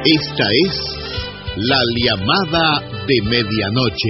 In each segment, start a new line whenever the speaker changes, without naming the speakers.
Esta es la llamada de medianoche.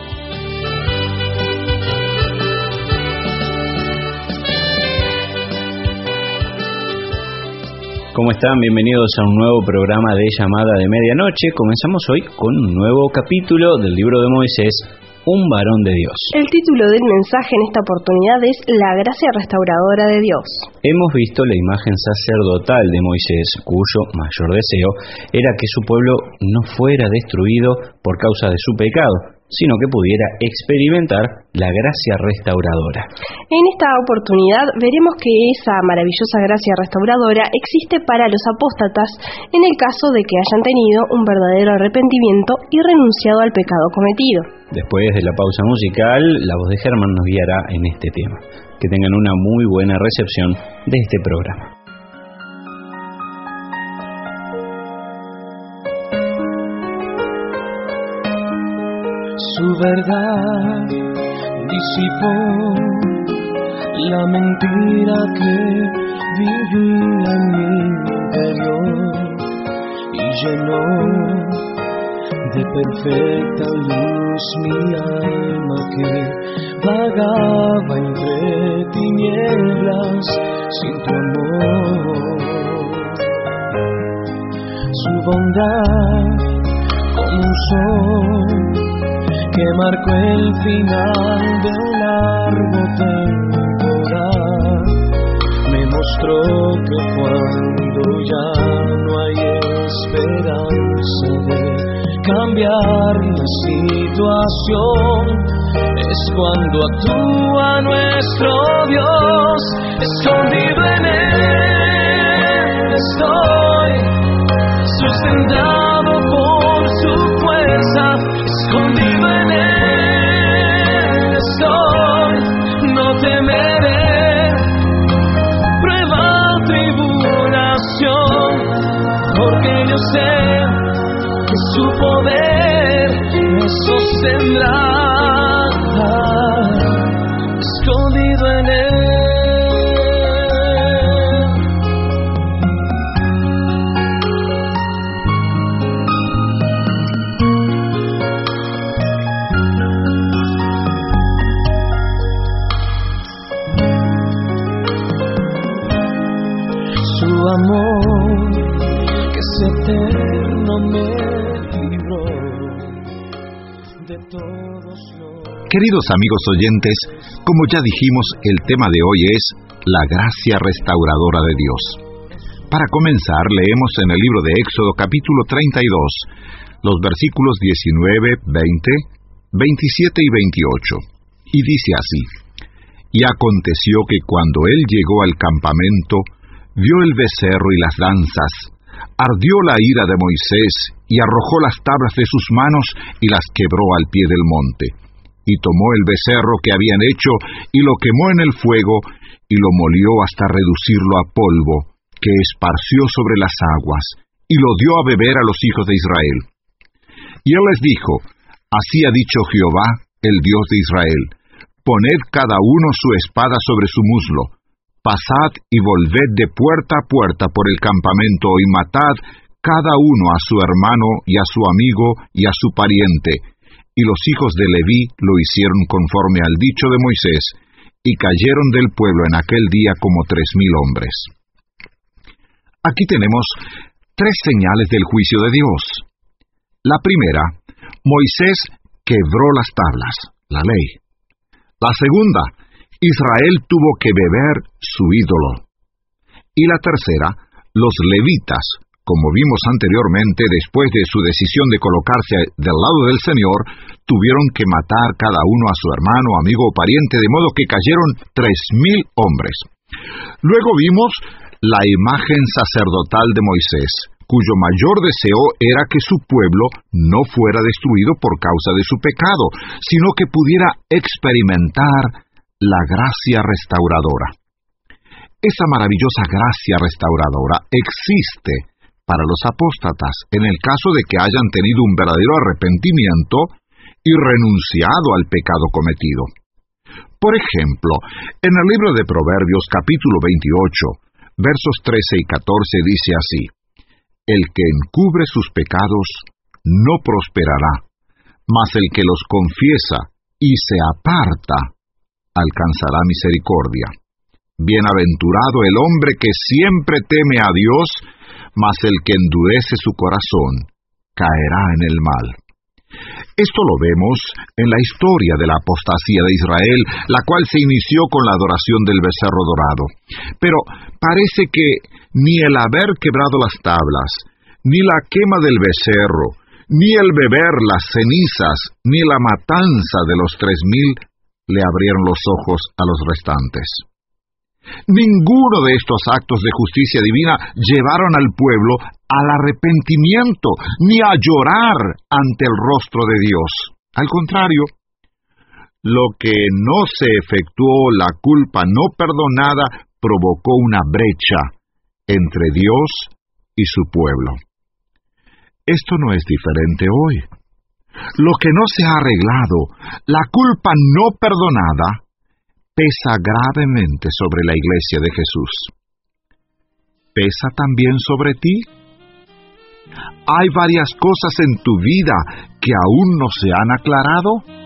¿Cómo están? Bienvenidos a un nuevo programa de llamada de medianoche. Comenzamos hoy con un nuevo capítulo del libro de Moisés, Un varón de Dios.
El título del mensaje en esta oportunidad es La gracia restauradora de Dios.
Hemos visto la imagen sacerdotal de Moisés, cuyo mayor deseo era que su pueblo no fuera destruido por causa de su pecado, sino que pudiera experimentar la gracia restauradora.
En esta oportunidad veremos que esa maravillosa gracia restauradora existe para los apóstatas en el caso de que hayan tenido un verdadero arrepentimiento y renunciado al pecado cometido.
Después de la pausa musical, la voz de Germán nos guiará en este tema. Que tengan una muy buena recepción de este programa.
Su verdad disipó la mentira que vivía en mi interior y llenó de perfecta luz mi alma que vagaba entre tinieblas sin tu amor. Su bondad como un sol que marcó el final de un largo temporal, me mostró que cuando ya no hay esperanza de cambiar la situación, es cuando actúa nuestro Dios. Escondido en Él estoy, sustentado por su fuerza. Escondido en Él estoy, no temeré prueba, tribulación, porque yo sé que su poder me sostendrá. Escondido en Él. Amor que es eterno me libró de todos los...
Queridos amigos oyentes, como ya dijimos, el tema de hoy es la gracia restauradora de Dios. Para comenzar, leemos en el libro de Éxodo capítulo 32, los versículos 19, 20, 27 y 28, y dice así: Y aconteció que cuando él llegó al campamento, vio el becerro y las danzas, ardió la ira de Moisés, y arrojó las tablas de sus manos y las quebró al pie del monte. Y tomó el becerro que habían hecho, y lo quemó en el fuego, y lo molió hasta reducirlo a polvo, que esparció sobre las aguas, y lo dio a beber a los hijos de Israel. Y él les dijo: Así ha dicho Jehová, el Dios de Israel: Poned cada uno su espada sobre su muslo, pasad y volved de puerta a puerta por el campamento, y matad cada uno a su hermano y a su amigo y a su pariente. Y los hijos de Leví lo hicieron conforme al dicho de Moisés, y cayeron del pueblo en aquel día como 3,000 hombres. Aquí tenemos 3 señales del juicio de Dios. La primera, Moisés quebró las tablas, la ley. La segunda, Israel tuvo que beber su ídolo. Y la tercera, los levitas, como vimos anteriormente, después de su decisión de colocarse del lado del Señor, tuvieron que matar cada uno a su hermano, amigo o pariente, de modo que cayeron 3,000 hombres. Luego vimos la imagen sacerdotal de Moisés, cuyo mayor deseo era que su pueblo no fuera destruido por causa de su pecado, sino que pudiera experimentar la gracia restauradora. Esa maravillosa gracia restauradora existe para los apóstatas en el caso de que hayan tenido un verdadero arrepentimiento y renunciado al pecado cometido. Por ejemplo, en el libro de Proverbios capítulo 28, versos 13 y 14 dice así: El que encubre sus pecados no prosperará, mas el que los confiesa y se aparta alcanzará misericordia. Bienaventurado el hombre que siempre teme a Dios, mas el que endurece su corazón caerá en el mal. Esto lo vemos en la historia de la apostasía de Israel, la cual se inició con la adoración del becerro dorado. Pero parece que ni el haber quebrado las tablas, ni la quema del becerro, ni el beber las cenizas, ni la matanza de los 3,000 le abrieron los ojos a los restantes. Ninguno de estos actos de justicia divina llevaron al pueblo al arrepentimiento, ni a llorar ante el rostro de Dios. Al contrario, lo que no se efectuó, la culpa no perdonada, provocó una brecha entre Dios y su pueblo. Esto no es diferente hoy. Lo que no se ha arreglado, la culpa no perdonada, pesa gravemente sobre la Iglesia de Jesús. ¿Pesa también sobre ti? ¿Hay varias cosas en tu vida que aún no se han aclarado?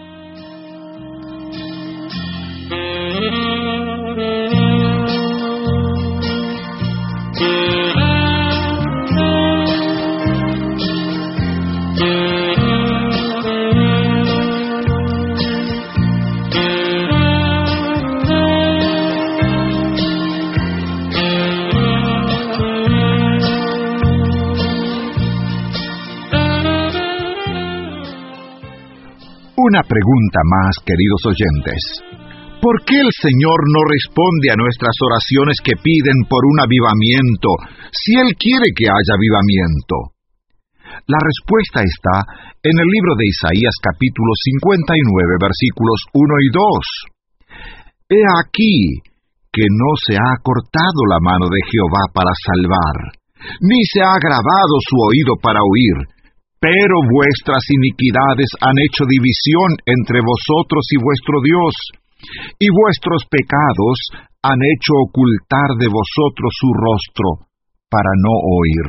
Una pregunta más, queridos oyentes. ¿Por qué el Señor no responde a nuestras oraciones que piden por un avivamiento, si Él quiere que haya avivamiento? La respuesta está en el libro de Isaías capítulo 59, versículos 1 y 2. He aquí que no se ha acortado la mano de Jehová para salvar, ni se ha agravado su oído para oír, pero vuestras iniquidades han hecho división entre vosotros y vuestro Dios, y vuestros pecados han hecho ocultar de vosotros su rostro, para no oír.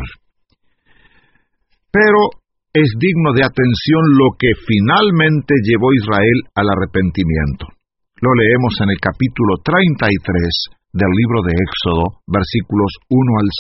Pero es digno de atención lo que finalmente llevó Israel al arrepentimiento. Lo leemos en el capítulo 33 del libro de Éxodo, versículos 1 al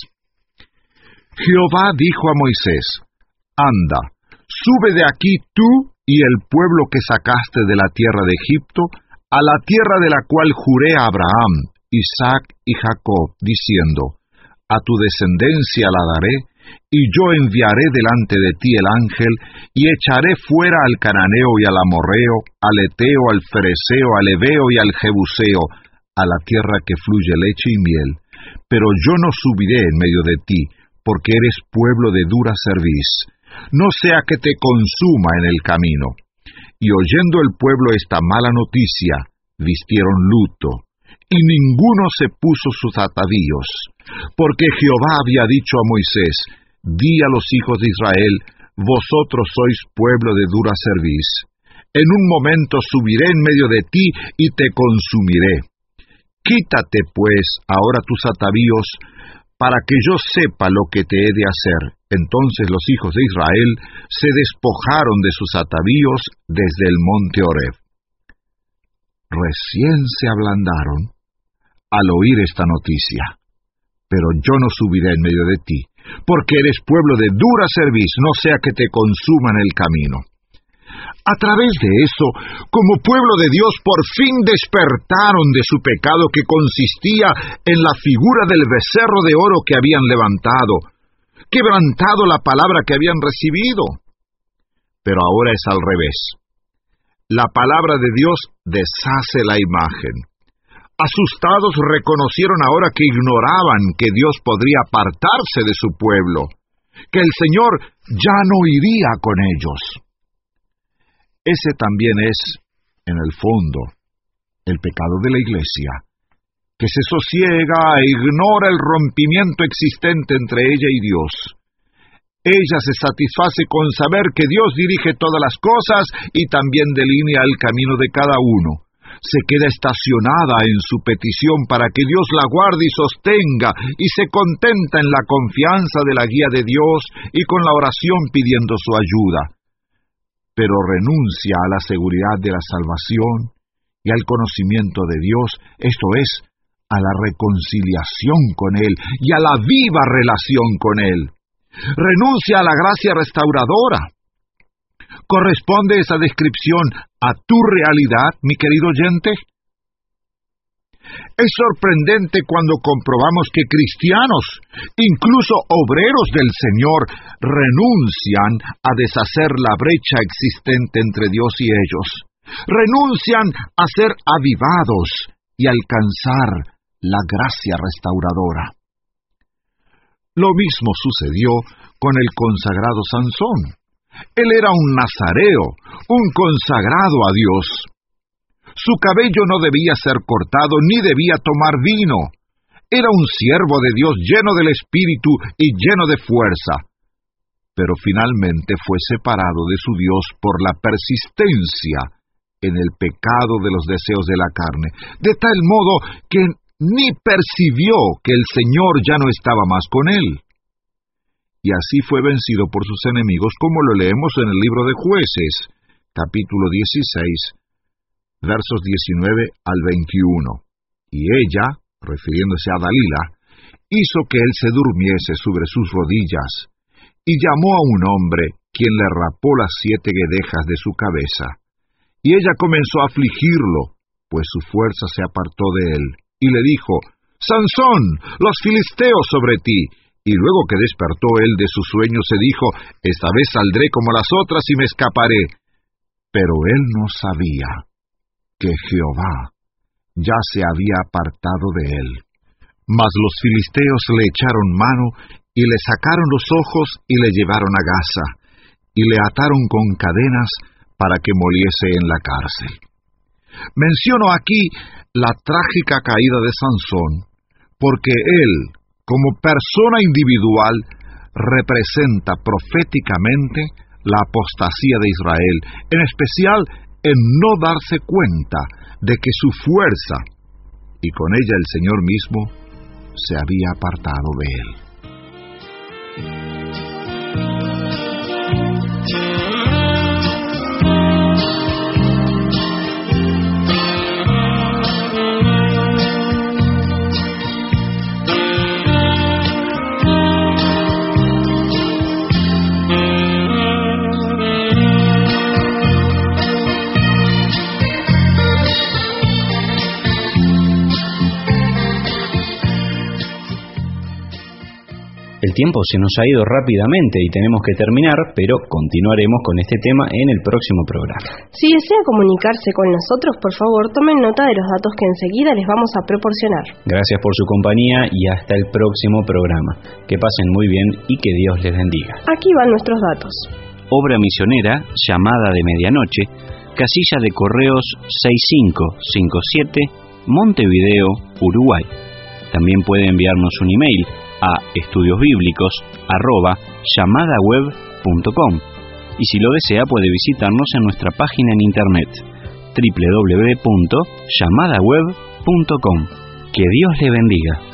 6. Jehová dijo a Moisés: Anda, sube de aquí tú y el pueblo que sacaste de la tierra de Egipto, a la tierra de la cual juré a Abraham, Isaac y Jacob, diciendo: A tu descendencia la daré, y yo enviaré delante de ti el ángel, y echaré fuera al cananeo y al amorreo, al eteo, al fereceo, al heveo y al jebuseo, a la tierra que fluye leche y miel. Pero yo no subiré en medio de ti, porque eres pueblo de dura cerviz, no sea que te consuma en el camino. Y oyendo el pueblo esta mala noticia, vistieron luto, y ninguno se puso sus atavíos, porque Jehová había dicho a Moisés: Di a los hijos de Israel: Vosotros sois pueblo de dura cerviz. En un momento subiré en medio de ti y te consumiré. Quítate, pues, ahora tus atavíos, para que yo sepa lo que te he de hacer. Entonces los hijos de Israel se despojaron de sus atavíos desde el monte Horeb. Recién se ablandaron al oír esta noticia. Pero yo no subiré en medio de ti, porque eres pueblo de dura cerviz, no sea que te consuman el camino. A través de eso, como pueblo de Dios, por fin despertaron de su pecado, que consistía en la figura del becerro de oro que habían levantado, quebrantado la palabra que habían recibido. Pero ahora es al revés. La palabra de Dios deshace la imagen. Asustados reconocieron ahora que ignoraban que Dios podría apartarse de su pueblo, que el Señor ya no iría con ellos. Ese también es, en el fondo, el pecado de la Iglesia, que se sosiega e ignora el rompimiento existente entre ella y Dios. Ella se satisface con saber que Dios dirige todas las cosas y también delinea el camino de cada uno, se queda estacionada en su petición para que Dios la guarde y sostenga, y se contenta en la confianza de la guía de Dios y con la oración pidiendo su ayuda. Pero renuncia a la seguridad de la salvación y al conocimiento de Dios, esto es, a la reconciliación con Él y a la viva relación con Él. Renuncia a la gracia restauradora. ¿Corresponde esa descripción a tu realidad, mi querido oyente? Es sorprendente cuando comprobamos que cristianos, incluso obreros del Señor, renuncian a deshacer la brecha existente entre Dios y ellos. Renuncian a ser avivados y alcanzar la gracia restauradora. Lo mismo sucedió con el consagrado Sansón. Él era un nazareo, un consagrado a Dios. Su cabello no debía ser cortado ni debía tomar vino. Era un siervo de Dios lleno del Espíritu y lleno de fuerza. Pero finalmente fue separado de su Dios por la persistencia en el pecado de los deseos de la carne, de tal modo que ni percibió que el Señor ya no estaba más con él. Y así fue vencido por sus enemigos, como lo leemos en el libro de Jueces, capítulo 16, versos 19 al 21. Y ella, refiriéndose a Dalila, hizo que él se durmiese sobre sus rodillas, y llamó a un hombre, quien le rapó las 7 guedejas de su cabeza. Y ella comenzó a afligirlo, pues su fuerza se apartó de él, y le dijo: «Sansón, los filisteos sobre ti». Y luego que despertó él de su sueño, se dijo: «Esta vez saldré como las otras y me escaparé». Pero él no sabía que Jehová ya se había apartado de él. Mas los filisteos le echaron mano, y le sacaron los ojos, y le llevaron a Gaza, y le ataron con cadenas para que moliese en la cárcel. Menciono aquí la trágica caída de Sansón, porque él, como persona individual, representa proféticamente la apostasía de Israel, en especial en no darse cuenta de que su fuerza, y con ella el Señor mismo, se había apartado de él.
El tiempo se nos ha ido rápidamente y tenemos que terminar, pero continuaremos con este tema en el próximo programa.
Si desea comunicarse con nosotros, por favor, tomen nota de los datos que enseguida les vamos a proporcionar. Gracias por su compañía y hasta el próximo programa. Que pasen muy bien y que Dios les bendiga. Aquí van nuestros datos.
Obra misionera, Llamada de Medianoche, casilla de correos 6557, Montevideo, Uruguay. También puede enviarnos un email a estudiosbiblicos@llamadaweb.com, y si lo desea puede visitarnos en nuestra página en internet www.llamadaweb.com. Que Dios le bendiga.